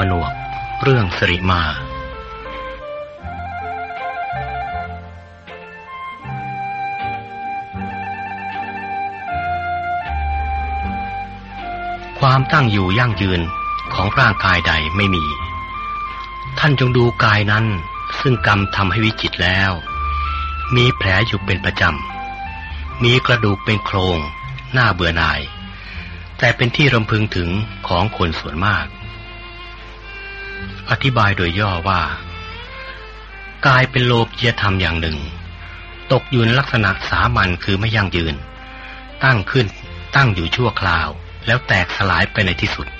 นวกเรื่องสิริมาความตั้งอยู่ยั่งยืนของร่างกายใดไม่มีท่านจงดูกายนั้นซึ่งกรรมทำให้วิจิตรแล้วมีแผลอยู่เป็นประจำมีกระดูกเป็นโครงน่าเบื่อหน่ายแต่เป็นที่รำพึงถึงของคนส่วนมากอธิบายโดยย่อว่ากายเป็นโลกียธรรมอย่างหนึ่งตกอยู่ในลักษณะสามัญคือไม่ยั่งยืนตั้งขึ้นตั้งอยู่ชั่วคราวแล้วแตกสลายไปในที่สุด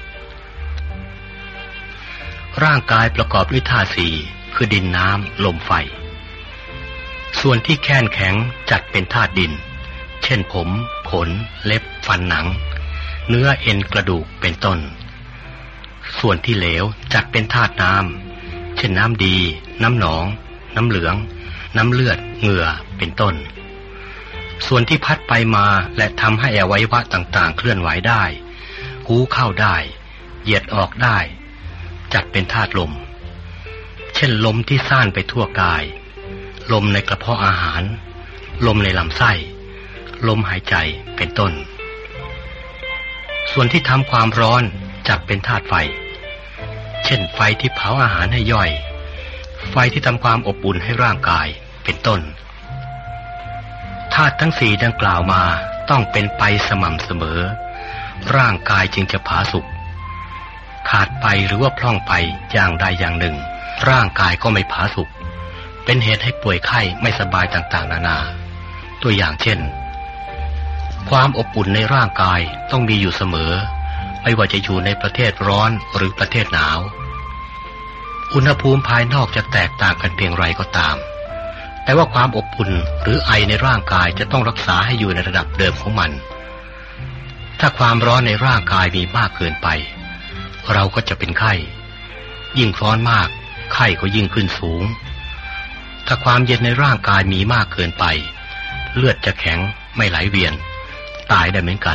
ร่างกายประกอบด้วยธาตุสี่คือดินน้ำลมไฟส่วนที่แข็งแข็งจัดเป็นธาตุดินเช่นผมขนเล็บฟันหนังเนื้อเอ็นกระดูกเป็นต้นส่วนที่เหลวจัดเป็นธาตุน้ำเช่นน้ำดีน้ำหนองน้ำเหลืองน้ำเลือดเหงื่อเป็นต้นส่วนที่พัดไปมาและทำให้อวัยวะต่างๆเคลื่อนไหวได้หูเข้าได้เหยียดออกได้จัดเป็นธาตุลมเช่นลมที่ซ่านไปทั่วกายลมในกระเพาะอาหารลมในลำไส้ลมหายใจเป็นต้นส่วนที่ทำความร้อนจัดเป็นธาตุไฟเช่นไฟที่เผาอาหารให้ย่อยไฟที่ทำความอบอุ่นให้ร่างกายเป็นต้นธาตุทั้งสี่ดังกล่าวมาต้องเป็นไปสม่ำเสมอร่างกายจึงจะผาสุกขาดไปหรือว่าพร่องไปอย่างใดอย่างหนึ่งร่างกายก็ไม่ผาสุกเป็นเหตุให้ป่วยไข้ไม่สบายต่างๆนานาตัวอย่างเช่นความอบอุ่นในร่างกายต้องมีอยู่เสมอไม่ว่าจะอยู่ในประเทศร้อนหรือประเทศหนาวอุณหภูมิภายนอกจะแตกต่างกันเพียงไรก็ตามแต่ว่าความอบอุ่นหรือไอในร่างกายจะต้องรักษาให้อยู่ในระดับเดิมของมันถ้าความร้อนในร่างกายมีมากเกินไปเราก็จะเป็นไข้ยิ่งร้อนมากไข้ก็ยิ่งขึ้นสูงถ้าความเย็นในร่างกายมีมากเกินไปเลือดจะแข็งไม่ไหลเวียนตายได้เหมือนกัน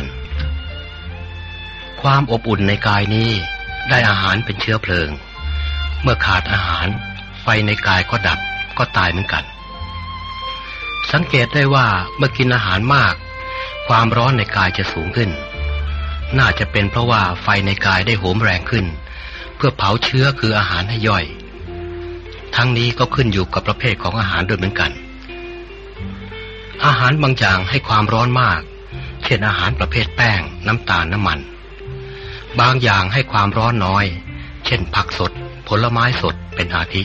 ความอบอุ่นในกายนี้ได้อาหารเป็นเชื้อเพลิงเมื่อขาดอาหารไฟในกายก็ดับก็ตายเหมือนกันสังเกตได้ว่าเมื่อกินอาหารมากความร้อนในกายจะสูงขึ้นน่าจะเป็นเพราะว่าไฟในกายได้โหมแรงขึ้นเพื่อเผาเชื้อคืออาหารให้ย่อยทั้งนี้ก็ขึ้นอยู่กับประเภทของอาหารด้วยเหมือนกันอาหารบางอย่างให้ความร้อนมากเช่นอาหารประเภทแป้งน้ำตาลน้ำมันบางอย่างให้ความร้อนน้อยเช่นผักสดผลไม้สดเป็นอาทิ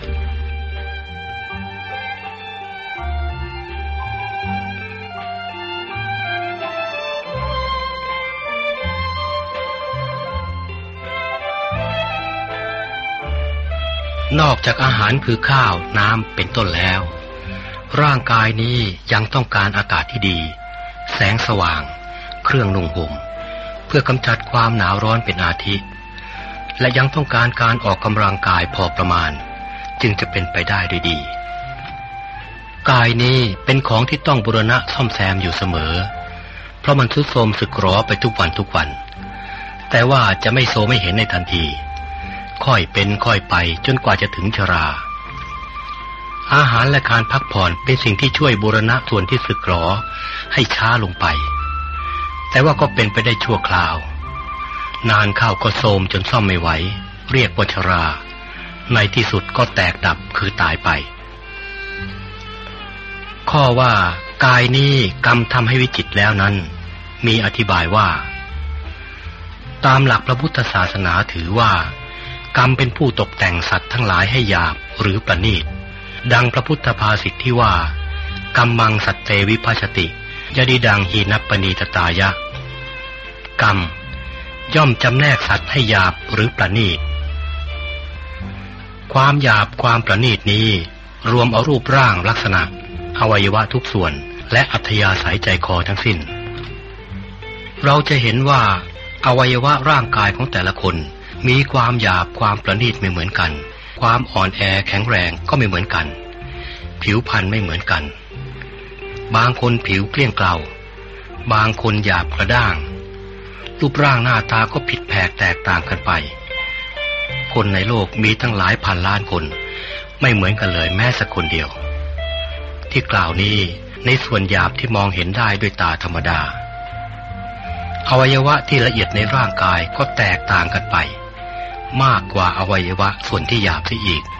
นอกจากอาหารคือข้าวน้ำเป็นต้นแล้วร่างกายนี้ยังต้องการอากาศที่ดีแสงสว่างเครื่องนุ่งห่มเพื่อกำจัดความหนาวร้อนเป็นอาทิและยังต้องการการออกกำลังกายพอประมาณจึงจะเป็นไปได้ด้วยดีกายนี้เป็นของที่ต้องบูรณะซ่อมแซมอยู่เสมอเพราะมันทรุดโทรมสึกหรอไปทุกวันแต่ว่าจะไม่โทรมไม่เห็นในทันทีค่อยเป็นค่อยไปจนกว่าจะถึงชราอาหารและการพักผ่อนเป็นสิ่งที่ช่วยบูรณะส่วนที่สึกหรอให้ช้าลงไปแต่ว่าก็เป็นไปได้ชั่วคราวนานเข้าก็โทรมจนซ่อมไม่ไหวเรียกว่าชราในที่สุดก็แตกดับคือตายไปข้อว่ากายนี้กรรมทำให้วิจิตรแล้วนั้นมีอธิบายว่าตามหลักพระพุทธศาสนาถือว่ากรรมเป็นผู้ตกแต่งสัตว์ทั้งหลายให้หยาบหรือประณีตดังพระพุทธภาษิตที่ว่ากัมมังสัตเตวิภัชติยดิดังหีนัปปณีตตายะกรรมย่อมจำแนกสัตว์ให้หยาบหรือประณีตความหยาบความประณีตนี้รวมเอารูปร่างลักษณะอวัยวะทุกส่วนและอัธยาศัยใจคอทั้งสิ้นเราจะเห็นว่าอวัยวะร่างกายของแต่ละคนมีความหยาบความประณีตไม่เหมือนกันความอ่อนแอแข็งแรงก็ไม่เหมือนกันผิวพรรณไม่เหมือนกันบางคนผิวเกลี้ยงเกลาบางคนหยาบกระด้างรูปร่างหน้าตาก็ผิดแผกแตกต่างกันไปคนในโลกมีตั้งหลายพันล้านคนไม่เหมือนกันเลยแม้สักคนเดียวที่กล่าวนี้ในส่วนหยาบที่มองเห็นได้ด้วยตาธรรมดาอวัยวะที่ละเอียดในร่างกายก็แตกต่างกันไปมากกว่าอวัยวะส่วนที่หยาบเสียอีก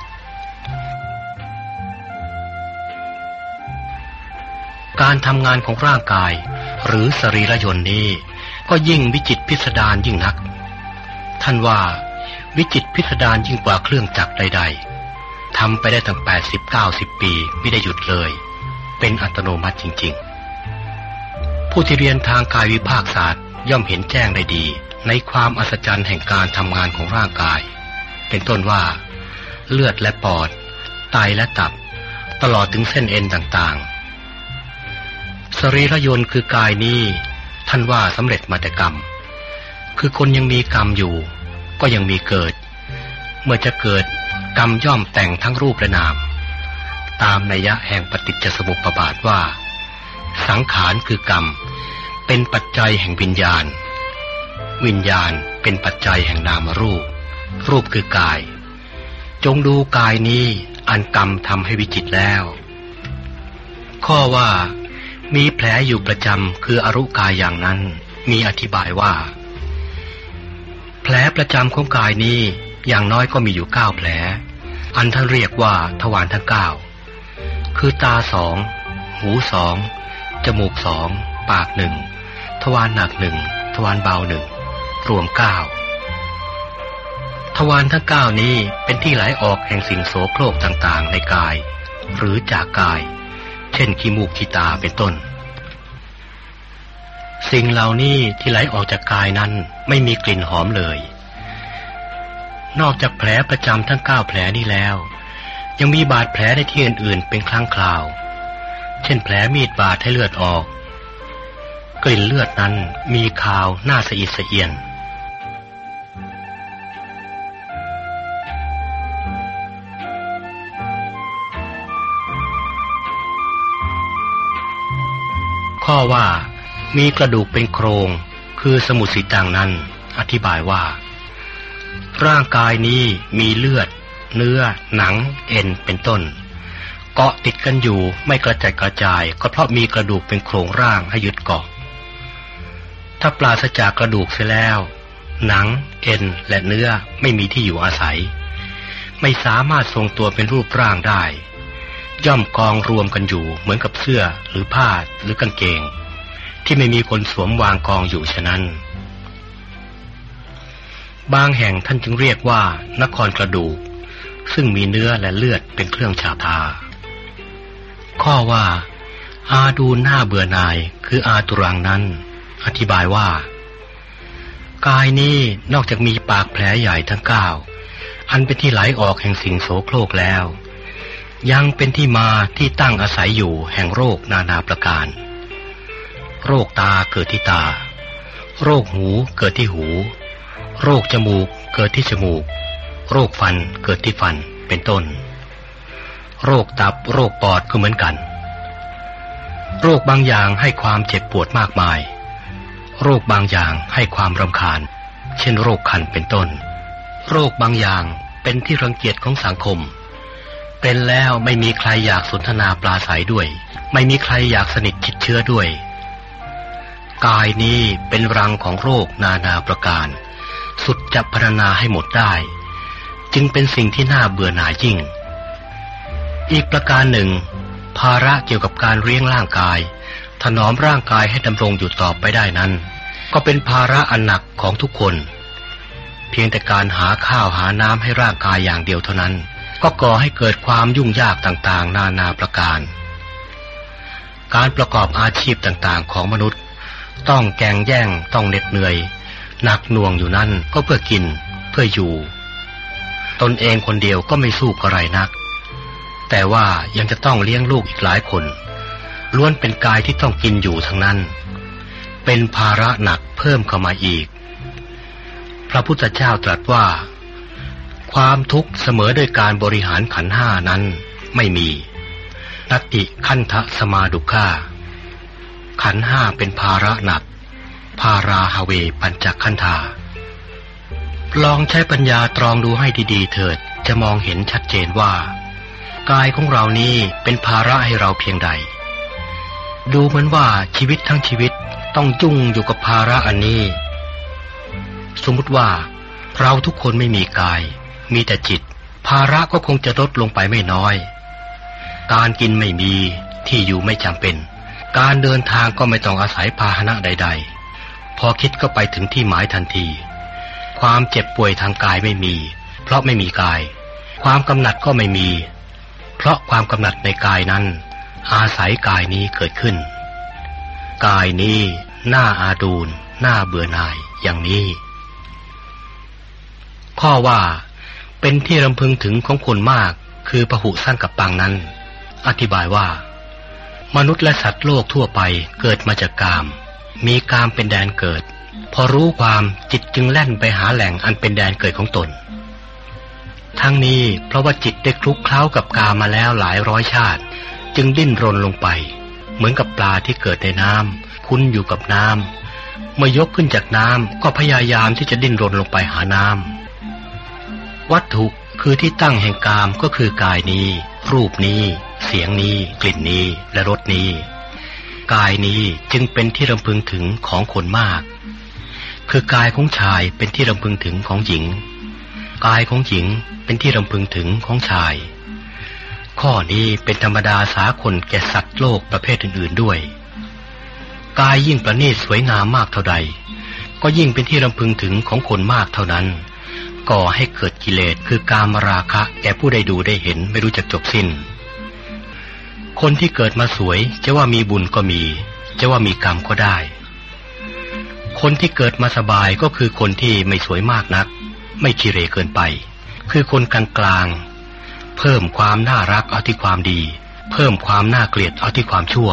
การทำงานของร่างกายหรือสรีระยนต์นี้ก็ยิ่งวิจิตรพิสดารยิ่งนักท่านว่าวิจิตรพิสดารยิ่งกว่าเครื่องจักรใดๆทำไปได้ตั้ง80-90 ปีไม่ได้หยุดเลยเป็นอัตโนมัติจริงๆผู้ที่เรียนทางกายวิภาคศาสตร์ย่อมเห็นแจ้งได้ดีในความอัศจรรย์แห่งการทำงานของร่างกายเป็นต้นว่าเลือดและปอดไตและตับตลอดถึงเส้นเอ็นต่างๆสรีระยนต์คือกายนี้ท่านว่าสำเร็จมาแต่กรรมคือคนยังมีกรรมอยู่ก็ยังมีเกิดเมื่อจะเกิดกรรมย่อมแต่งทั้งรูปและนามตามนัยยะแห่งปฏิจจสมุปบาทว่าสังขารคือกรรมเป็นปัจจัยแห่งวิญญาณวิญญาณเป็นปัจจัยแห่งนามรูปรูปคือกายจงดูกายนี้อันกรรมทำให้วิจิตรแล้วข้อว่ามีแผลอยู่ประจำคืออรุกายอย่างนั้นมีอธิบายว่าแผลประจำของกายนี้อย่างน้อยก็มีอยู่9 แผลอันท่านเรียกว่าทวารทั้ง9คือตา2หู2จมูก2ปาก1ทวารหนัก1ทวารเบา1รวม9ทวารทั้ง9นี้เป็นที่ไหลออกแห่งสิ่งโสโครกต่างๆในกายหรือจากกายเช่นขี้มูกขี้ตาเป็นต้นสิ่งเหล่านี้ที่ไหลออกจากกายนั้นไม่มีกลิ่นหอมเลยนอกจากแผลประจำทั้ง9 แผลนี้แล้วยังมีบาดแผลในที่อื่นๆเป็นครั้งคราวเช่นแผลมีดบาดให้เลือดออกกลิ่นเลือดนั้นมีคาวน่าสะอิดสะเอียนข้อว่ามีกระดูกเป็นโครงคือสมุทรสีตังนั้นอธิบายว่าร่างกายนี้มีเลือดเนื้อหนังเอ็นเป็นต้นเกาะติดกันอยู่ไม่กระจัดกระจายก็เพราะมีกระดูกเป็นโครงร่างให้ยึดเกาะถ้าปราศจากกระดูกเสียแล้วหนังเอ็นและเนื้อไม่มีที่อยู่อาศัยไม่สามารถทรงตัวเป็นรูปร่างได้ย่อมกองรวมกันอยู่เหมือนกับเสื้อหรือผ้าหรือกางเกงที่ไม่มีคนสวมวางกองอยู่ฉะนั้นบางแห่งท่านจึงเรียกว่านครกระดูกซึ่งมีเนื้อและเลือดเป็นเครื่องฉาบทาข้อว่าอาดูหน้าเบื่อหน่ายคืออาตุรังนั้นอธิบายว่ากายนี้นอกจากมีปากแผลใหญ่ทั้ง9อันเป็นที่ไหลออกแห่งสิ่งโสโครกแล้วยังเป็นที่มาที่ตั้งอาศัยอยู่แห่งโรคนานาประการโรคตาเกิดที่ตาโรคหูเกิดที่หูโรคจมูกเกิดที่จมูกโรคฟันเกิดที่ฟันเป็นต้นโรคตับโรคปอดก็เหมือนกันโรคบางอย่างให้ความเจ็บปวดมากมายโรคบางอย่างให้ความรำคาญเช่นโรคคันเป็นต้นโรคบางอย่างเป็นที่รังเกียจของสังคมเป็นแล้วไม่มีใครอยากสนทนาปราศัยด้วยไม่มีใครอยากสนิทชิดเชื้อด้วยกายนี้เป็นรังของโรคนานาประการสุดจะพรรณนาให้หมดได้จึงเป็นสิ่งที่น่าเบื่อหน่ายยิ่งอีกประการหนึ่งภาระเกี่ยวกับการเลี้ยงร่างกายถนอมร่างกายให้ดำรงอยู่ต่อไปได้นั้นก็เป็นภาระอันหนักของทุกคนเพียงแต่การหาข้าวหาน้ำให้ร่างกายอย่างเดียวเท่านั้นก็ก่อให้เกิดความยุ่งยากต่างๆนานาประการการประกอบอาชีพต่างๆของมนุษย์ต้องแข่งแย่งต้องเหน็ดเหนื่อยหนักหน่วงอยู่นั่นก็เพื่อกินเพื่ออยู่ตนเองคนเดียวก็ไม่สู้กระไรนักแต่ว่ายังจะต้องเลี้ยงลูกอีกหลายคนล้วนเป็นกายที่ต้องกินอยู่ทั้งนั้นเป็นภาระหนักเพิ่มเข้ามาอีกพระพุทธเจ้าตรัสว่าความทุกข์เสมอด้วยการบริหารขันธ์ห้านั้นไม่มีนัตติขันธสมาดุขาขันธ์ห้าเป็นภาระหนักภาราหเวปัญจขันธาลองใช้ปัญญาตรองดูให้ดีๆเถิดจะมองเห็นชัดเจนว่ากายของเรานี้เป็นภาระให้เราเพียงใดดูเหมือนว่าชีวิตทั้งชีวิตต้องยุ่งอยู่กับภาระอันนี้สมมุติว่าเราทุกคนไม่มีกายมีแต่จิตภาระก็คงจะลดลงไปไม่น้อยการกินไม่มีที่อยู่ไม่จำเป็นการเดินทางก็ไม่ต้องอาศัยพาหนะใดๆพอคิดก็ไปถึงที่หมายทันทีความเจ็บป่วยทางกายไม่มีเพราะไม่มีกายความกำหนัดก็ไม่มีเพราะความกำหนัดในกายนั้นอาศัยกายนี้เกิดขึ้นกายนี้น่าอาดูลน่าเบื่อหน่ายอย่างนี้ข้อว่าเป็นที่รำพึงถึงของคนมากคือพหุสั้นกับปังนั้นอธิบายว่ามนุษย์และสัตว์โลกทั่วไปเกิดมาจากกามมีกามเป็นแดนเกิดพอรู้ความจิตจึงแล่นไปหาแหล่งอันเป็นแดนเกิดของตนทั้งนี้เพราะว่าจิตได้คลุกเคล้ากับกามมาแล้วหลายร้อยชาติจึงดิ้นรนลงไปเหมือนกับปลาที่เกิดในน้ำคุ้นอยู่กับน้ำเมื่อยกขึ้นจากน้ำก็พยายามที่จะดิ้นรนลงไปหาน้ำวัตถุคือที่ตั้งแห่งกามก็คือกายนี้รูปนี้เสียงนี้กลิ่นนี้และรสนี้กายนี้จึงเป็นที่รำพึงถึงของคนมากคือกายของชายเป็นที่รำพึงถึงของหญิงกายของหญิงเป็นที่รำพึงถึงของชายข้อนี้เป็นธรรมดาสากลแก่สัตว์โลกประเภทอื่นๆด้วยกายยิ่งประณีตสวยงามมากเท่าใดก็ยิ่งเป็นที่รำพึงถึงของคนมากเท่านั้นก่อให้เกิดกิเลสคือกามราคะแก่ผู้ได้ดูได้เห็นไม่รู้จักจบสิ้นคนที่เกิดมาสวยจะว่ามีบุญก็มีจะว่ามีกรรมก็ได้คนที่เกิดมาสบายก็คือคนที่ไม่สวยมากนักไม่ขี้เหร่เกินไปคือคนกลางๆเพิ่มความน่ารักเอาที่ความดีเพิ่มความน่าเกลียดเอาที่ความชั่ว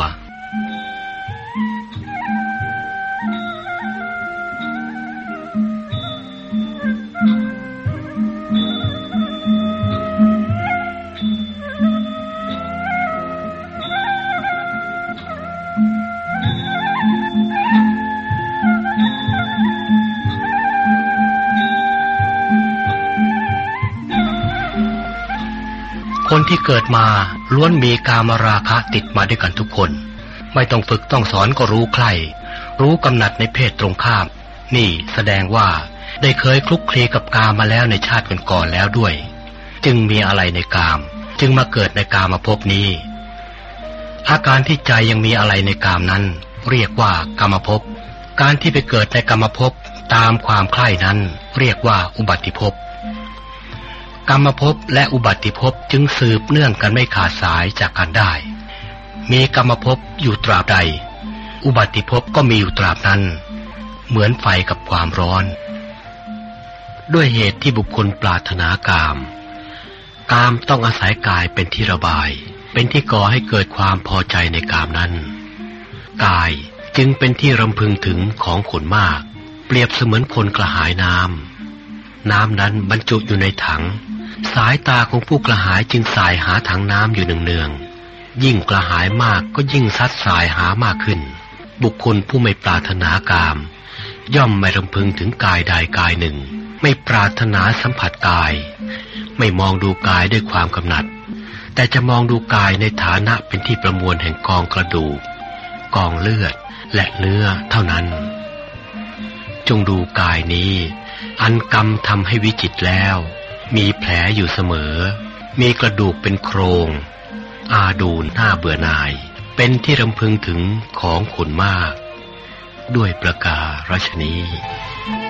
คนที่เกิดมาล้วนมีกามราคะติดมาด้วยกันทุกคนไม่ต้องฝึกต้องสอนก็รู้ใคร่รู้กำหนัดในเพศตรงข้ามนี่แสดงว่าได้เคยคลุกคลีกับกามมาแล้วในชาติก่อนๆแล้วด้วยจึงมีอะไรในกามจึงมาเกิดในกามภพนี้อาการที่ใจยังมีอะไรในกามนั้นเรียกว่ากามภพการที่ไปเกิดในกามภพตามความใคร่นั้นเรียกว่าอุบัติภพกรรมภพและอุบัติภพจึงสืบเนื่องกันไม่ขาดสายจากกันได้มีกรรมภพอยู่ตราบใดอุบัติภพก็มีอยู่ตราบนั้นเหมือนไฟกับความร้อนด้วยเหตุที่บุคคลปรารถนากามกามต้องอาศัยกายเป็นที่ระบายเป็นที่ก่อให้เกิดความพอใจในกามนั้นกายจึงเป็นที่รำพึงถึงของคนมากเปรียบเสมือนคนกระหายน้ำนั้นบรรจุอยู่ในถังสายตาของผู้กระหายจึงส่ายหาถังน้ำอยู่เนืองๆยิ่งกระหายมากก็ยิ่งซัดสายหามากขึ้นบุคคลผู้ไม่ปรารถนากามย่อมไม่รำพึงถึงกายใดกายหนึ่งไม่ปรารถนาสัมผัสกายไม่มองดูกายด้วยความกำหนัดแต่จะมองดูกายในฐานะเป็นที่ประมวลแห่งกองกระดูกกองเลือดและเนื้อเท่านั้นจงดูกายนี้อันกรรมทำให้วิจิตรแล้วมีแผลอยู่เสมอมีกระดูกเป็นโครงอาดูลน่าเบื่อหน่ายเป็นที่รำพึงถึงของคนมากด้วยประการฉนี้